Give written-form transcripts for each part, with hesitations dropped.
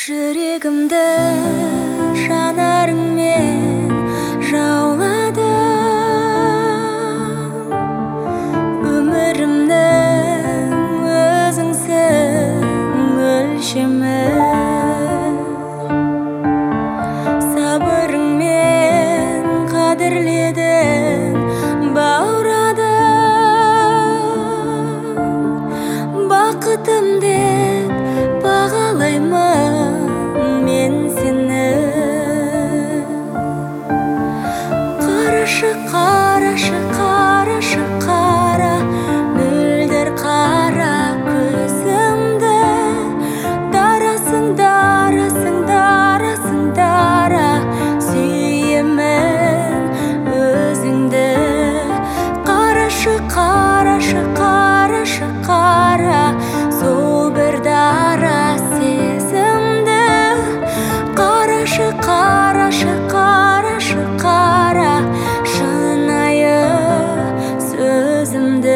жүрегімді жанарыңмен жауладың, өмірімнің өзіңсің өлшемі. Сабырыңмен қадірледің, баурадың, бақытым деп бағалаймын мен сені. Қарашы, қарашы, қарашы, қара, мөлдір қара көзімді. Дарасың, дарасың, дарасың, дара, сүйемін өзіңді. Қарашы, қарашы, қарашы, қара, сол бір дара сезімді. Қарашы, қарашы, қарашы, қара, шынайы сөзімді.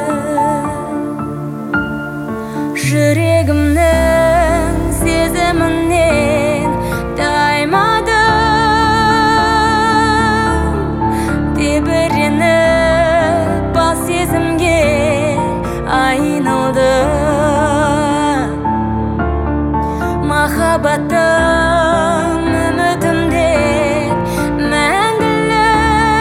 Жүрегімнің сезімінен таймадым, тебіреніп бас сезімге айналды. Махаббатым үмітім деп мәңгілі,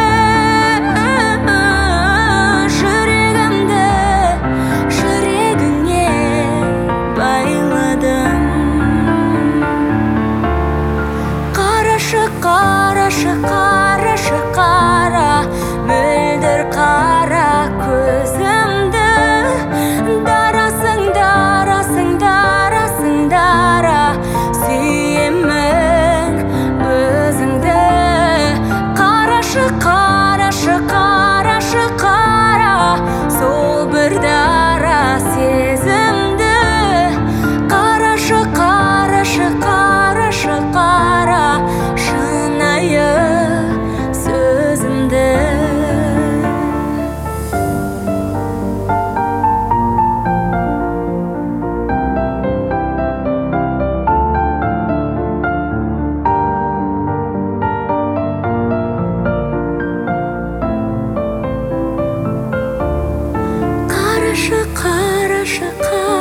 жүрегімді жүрегіңе байладым. Қарашы, қарашы, қарашы, қара, мөлдір қара көзімді. Дарасың, дарасың, дарасың, дара, сүйемін өзіңді. Қарашы, қарашы, қарашы, қара, сол бір дара сезімді. Қарашы, қарашы, қарашы, қара, шынайы сөзімді. Қарашы, қарашы,